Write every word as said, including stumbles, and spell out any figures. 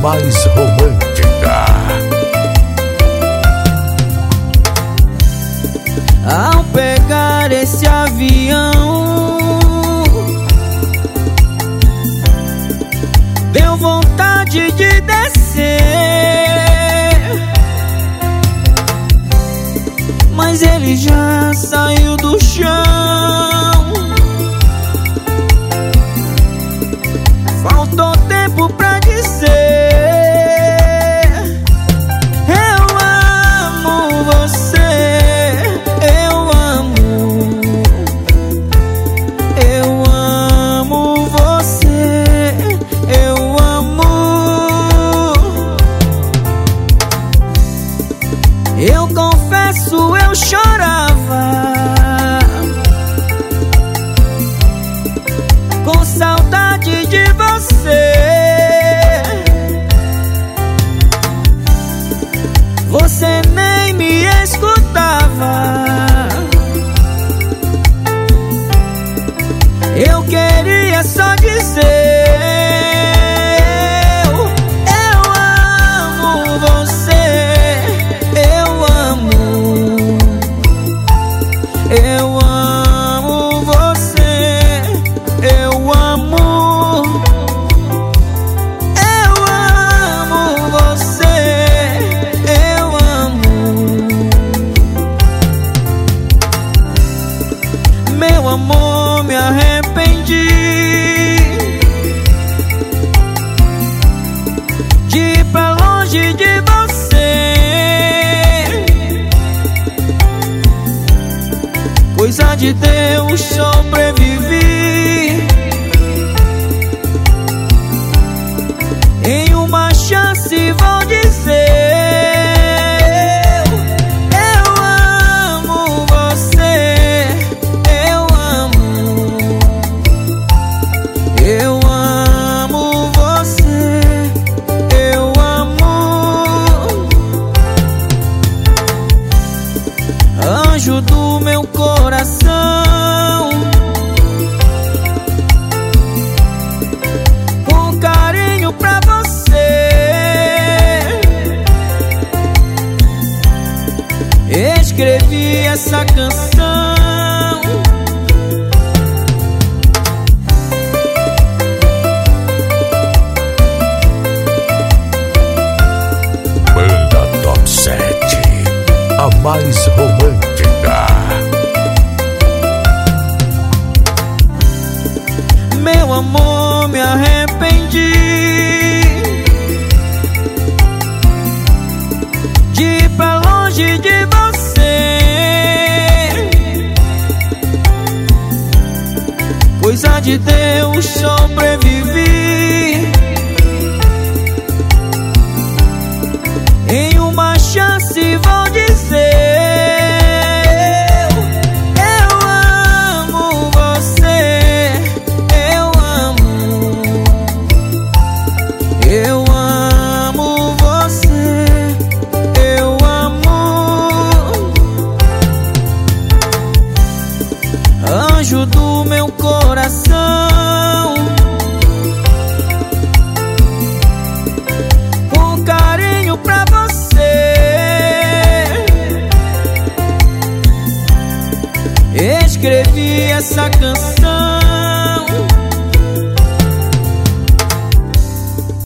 mais romântica. Ao pegar esse avião, deu vontade de descer, mas ele já saiu do chão. Faltou tempo pra dizer: eu amo você, eu amo, eu amo você, eu amo. Eu confesso, eu chorava com saudade de você. Você nem me escutava. Eu queria só dizer: eu, eu amo você, eu amo, eu amo você, eu amo, eu amo você, eu amo. Meu amor, me arrependi de ir pra longe de você. Coisa de Deus, sobrevivi. Em uma chance vou dizer: eu amo você, eu amo, eu amo você, eu amo. Anjo do meu coração, com carinho pra você, escrevi essa canção. Banda Top sete, a mais romântica. Meu amor, me arrependi de ir pra longe de você. Coisa de Deus, sobrevivi. Em uma chance vou dizer: eu amo você, eu amo. Anjo do meu coração, com carinho pra você, escrevi essa canção.